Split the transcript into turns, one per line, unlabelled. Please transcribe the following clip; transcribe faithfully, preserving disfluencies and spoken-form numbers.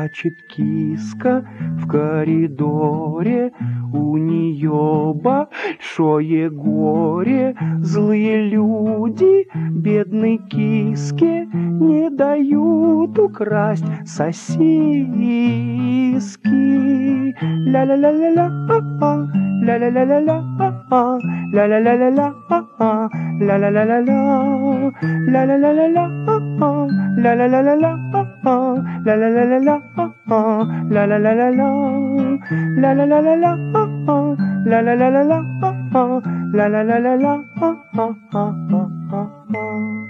плачет киска в коридоре, у нее большое горе. Злые люди бедной киске не дают украсть сосиски. Ля-ля-ля-ля-ля, ля-ля-ля-ля-ля, ля-ля-ля-ля-ля, ля-ля-ля-ля-ля, ля-ля-ля-ля-ля, ля-ля-ля-ля-ля, ля-ля-ля-ля-ля, ля-ля-ля-ля-ля, ля-ля-ля-ля-ля, ля-ля-ля-ля-ля, ля-ля-ля-ля-ля.